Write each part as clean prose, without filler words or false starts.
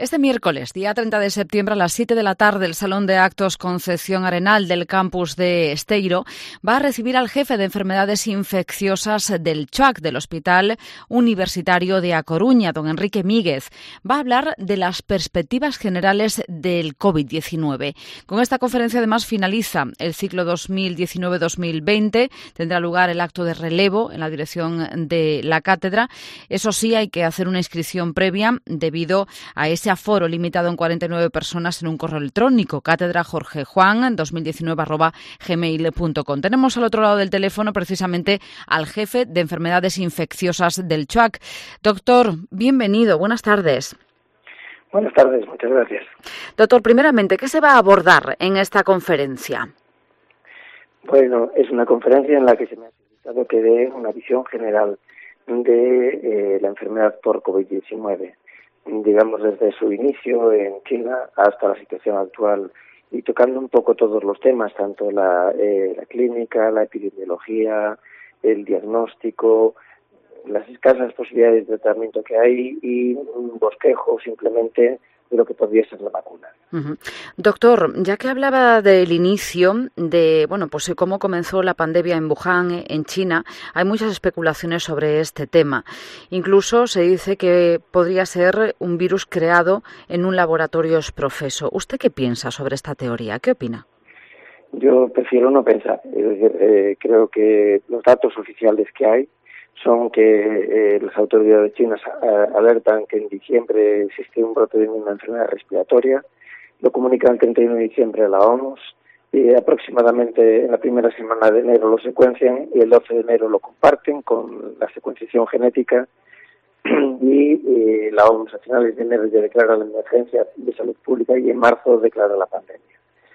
Este miércoles, día 30 de septiembre, a las 7 de la tarde, el Salón de Actos Concepción Arenal del campus de Esteiro va a recibir al jefe de enfermedades infecciosas del CHUAC, del Hospital Universitario de A Coruña, don Enrique Míguez. Va a hablar de las perspectivas generales del COVID-19. Con esta conferencia, además, finaliza el ciclo 2019-2020. Tendrá lugar el acto de relevo en la dirección de la cátedra. Eso sí, hay que hacer una inscripción previa debido a ese aforo limitado en 49 personas en un correo electrónico, catedrajorgejuan2019@gmail.com. Tenemos al otro lado del teléfono precisamente al jefe de enfermedades infecciosas del CHUAC. Doctor, bienvenido, buenas tardes. Buenas tardes, muchas gracias. Doctor, primeramente, ¿qué se va a abordar en esta conferencia? Bueno, es una conferencia en la que se me ha solicitado que dé una visión general de la enfermedad por COVID-19. Digamos, desde su inicio en China hasta la situación actual, y tocando un poco todos los temas, tanto la clínica, la epidemiología, el diagnóstico, las escasas posibilidades de tratamiento que hay y un bosquejo simplemente de lo que podría ser la vacuna. Uh-huh. Doctor, ya que hablaba del inicio de, pues cómo comenzó la pandemia en Wuhan, en China, hay muchas especulaciones sobre este tema. Incluso se dice que podría ser un virus creado en un laboratorio profeso. ¿Usted qué piensa sobre esta teoría? ¿Qué opina? Yo prefiero no pensar. Es decir, creo que los datos oficiales que hay son que las autoridades chinas alertan que en diciembre existe un brote de una enfermedad respiratoria, lo comunican el 31 de diciembre a la OMS, y aproximadamente en la primera semana de enero lo secuencian y el 12 de enero lo comparten con la secuenciación genética y la OMS a finales de enero ya declara la emergencia de salud pública y en marzo declara la pandemia.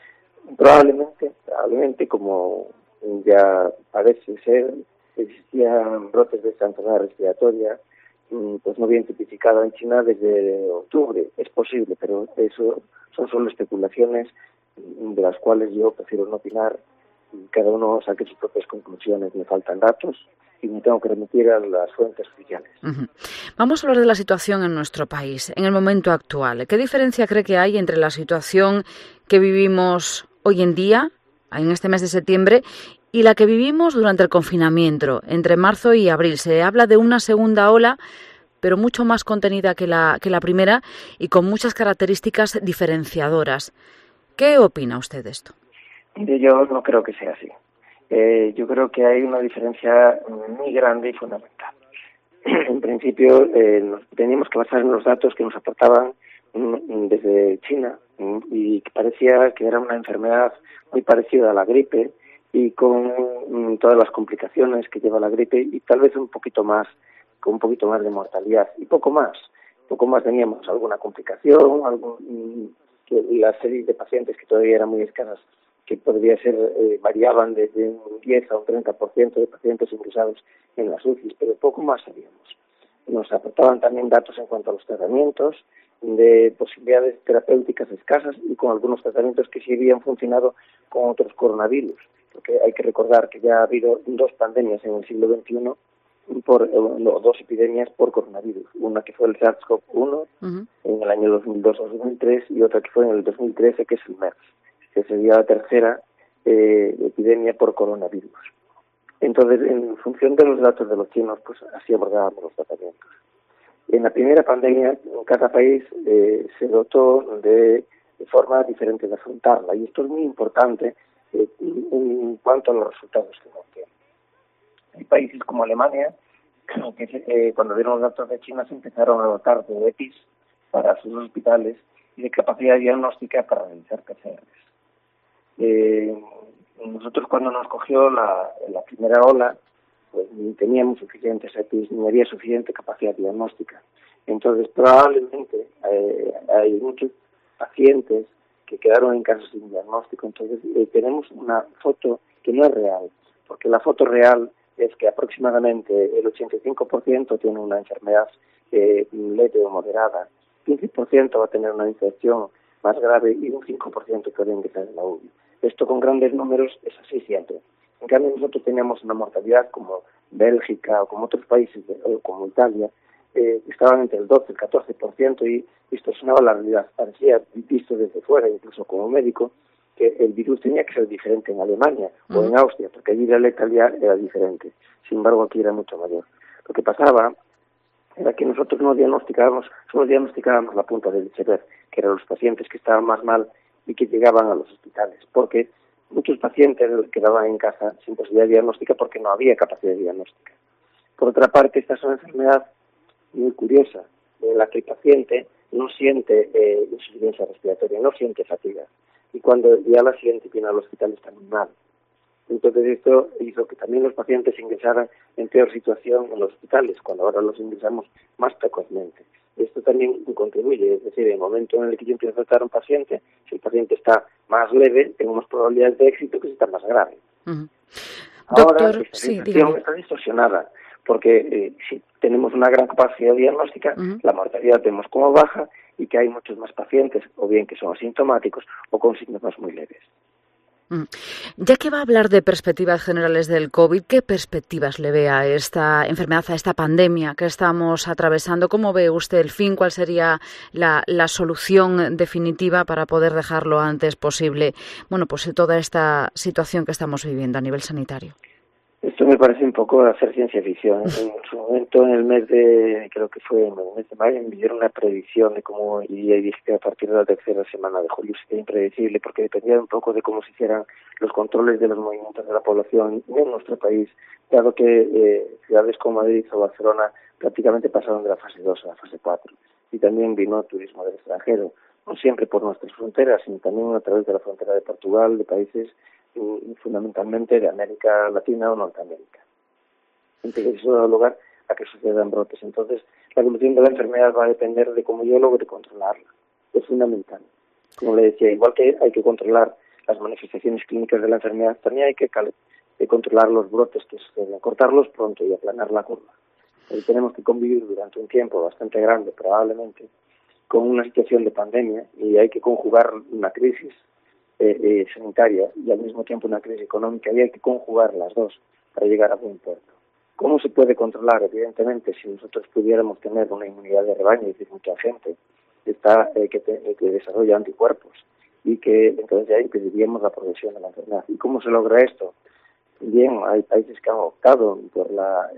Probablemente como ya parece ser, existían brotes de esta enfermedad respiratoria, pues no bien tipificada en China desde octubre. Es posible, pero eso son solo especulaciones de las cuales yo prefiero no opinar. Cada uno saque sus propias conclusiones. Me faltan datos y me tengo que remitir a las fuentes oficiales. Uh-huh. Vamos a hablar de la situación en nuestro país, en el momento actual. ¿Qué diferencia cree que hay entre la situación que vivimos hoy en día, en este mes de septiembre, y la que vivimos durante el confinamiento, entre marzo y abril? Se habla de una segunda ola, pero mucho más contenida que la primera y con muchas características diferenciadoras. ¿Qué opina usted de esto? Yo no creo que sea así. Yo creo que hay una diferencia muy grande y fundamental. En principio, teníamos que basar en los datos que nos aportaban desde China y que parecía que era una enfermedad muy parecida a la gripe y con todas las complicaciones que lleva la gripe y tal vez con un poquito más de mortalidad y poco más teníamos alguna complicación, la serie de pacientes que todavía eran muy escasas, que podría ser, variaban desde un 10 a un 30% de pacientes ingresados en las UCIs, pero poco más sabíamos. Nos aportaban también datos en cuanto a los tratamientos, de posibilidades terapéuticas escasas y con algunos tratamientos que sí habían funcionado con otros coronavirus, porque hay que recordar que ya ha habido 2 pandemias en el siglo XXI, 2 epidemias por coronavirus, una que fue el SARS-CoV-1 en el año 2002-2003 y otra que fue en el 2013, que es el MERS, que sería la tercera epidemia por coronavirus. Entonces, en función de los datos de los chinos, pues así abordábamos los tratamientos. En la primera pandemia, cada país se dotó de forma diferente de afrontarla, y esto es muy importante en cuanto a los resultados que nos obtienen. Hay países como Alemania, que cuando dieron los datos de China se empezaron a dotar de EPIs para sus hospitales y de capacidad diagnóstica para realizar PCRs. Nosotros cuando nos cogió la primera ola, pues ni teníamos suficientes EPIs, ni había suficiente capacidad diagnóstica. Entonces probablemente hay muchos pacientes que quedaron en casa sin diagnóstico. Entonces tenemos una foto que no es real, porque la foto real es que aproximadamente el 85% tiene una enfermedad leve o moderada, 15% va a tener una infección más grave y un 5% puede ingresar en la UCI. Esto con grandes números es así siempre. En cambio nosotros teníamos una mortalidad como Bélgica o como otros países, como Italia, estaban entre el 12 y el 14% y distorsionaba la realidad. Parecía, visto desde fuera, incluso como médico, que el virus tenía que ser diferente en Alemania o en Austria, porque allí la letalidad era diferente. Sin embargo, aquí era mucho mayor. Lo que pasaba era que nosotros solo diagnosticábamos la punta del iceberg, que eran los pacientes que estaban más mal y que llegaban a los hospitales, porque muchos pacientes quedaban en casa sin posibilidad diagnóstica porque no había capacidad diagnóstica. Por otra parte, esta es una enfermedad muy curiosa, en la que el paciente no siente insuficiencia respiratoria, no siente fatiga, y cuando ya la siente viene al hospital está muy mal. Entonces esto hizo que también los pacientes ingresaran en peor situación en los hospitales, cuando ahora los ingresamos más precozmente. Esto también contribuye, es decir, en el momento en el que yo empiezo a tratar a un paciente, si el paciente está más leve, tengo más probabilidades de éxito que si está más grave. Ahora, Doctor, esta situación está distorsionada, porque si tenemos una gran capacidad diagnóstica, la mortalidad vemos como baja y que hay muchos más pacientes, o bien que son asintomáticos o con síntomas muy leves. Ya que va a hablar de perspectivas generales del COVID, ¿qué perspectivas le ve a esta enfermedad, a esta pandemia que estamos atravesando? ¿Cómo ve usted el fin? ¿Cuál sería la solución definitiva para poder dejarlo antes posible? Bueno, pues toda esta situación que estamos viviendo a nivel sanitario. Esto me parece un poco hacer ciencia ficción. En su momento, en el mes de, creo que fue en el mes de mayo, me dieron una predicción de cómo iría, y dije que a partir de la tercera semana de julio sería impredecible, porque dependía un poco de cómo se hicieran los controles de los movimientos de la población en nuestro país, dado que ciudades como Madrid o Barcelona prácticamente pasaron de la fase 2 a la fase 4. Y también vino turismo del extranjero, no siempre por nuestras fronteras, sino también a través de la frontera de Portugal, de países fundamentalmente de América Latina o Norteamérica. Entonces eso da lugar a que sucedan brotes. Entonces la evolución de la enfermedad va a depender de cómo yo logre controlarla. Es fundamental. Como le decía, igual que hay que controlar las manifestaciones clínicas de la enfermedad, también hay que controlar los brotes que suceden, cortarlos pronto y aplanar la curva. Y tenemos que convivir durante un tiempo bastante grande, probablemente, con una situación de pandemia, y hay que conjugar una crisis sanitaria y al mismo tiempo una crisis económica, y hay que conjugar las dos para llegar a buen puerto. ¿Cómo se puede controlar? Evidentemente, si nosotros pudiéramos tener una inmunidad de rebaño, es decir, mucha gente que desarrolla anticuerpos, y que entonces ya impediríamos la progresión de la enfermedad. ¿Y cómo se logra esto? Bien, hay países que han optado por la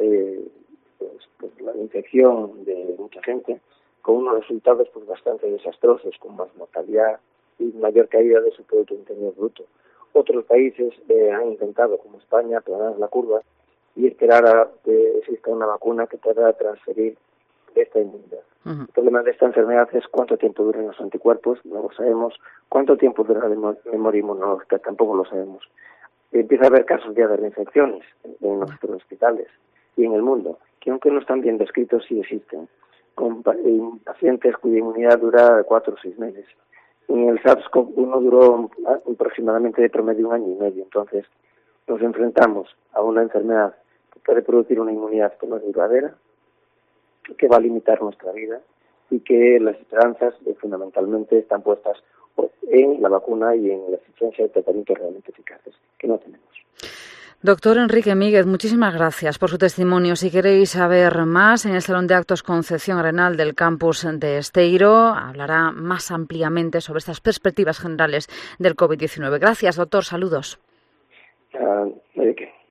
infección de mucha gente, con unos resultados bastante desastrosos, con más mortalidad y mayor caída de su Producto Interior Bruto. Otros países han intentado, como España, aplanar la curva y esperar a que exista una vacuna que pueda transferir esta inmunidad. El problema de esta enfermedad es cuánto tiempo duran los anticuerpos, no lo sabemos. Cuánto tiempo dura la memoria inmunológica, tampoco lo sabemos. Empieza a haber casos ya de reinfecciones en nuestros hospitales y en el mundo, que aunque no están bien descritos, sí existen, con pacientes cuya inmunidad dura 4 o 6 meses. En el SARS-CoV-1 duró aproximadamente de promedio 1 año y medio. Entonces nos enfrentamos a una enfermedad que puede producir una inmunidad que no es duradera, que va a limitar nuestra vida, y que las esperanzas fundamentalmente están puestas en la vacuna y en la eficiencia de tratamientos realmente eficaces, que no tenemos. Doctor Enrique Míguez, muchísimas gracias por su testimonio. Si queréis saber más, en el Salón de Actos Concepción Arenal del campus de Esteiro hablará más ampliamente sobre estas perspectivas generales del COVID-19. Gracias, doctor. Saludos. ¿De qué?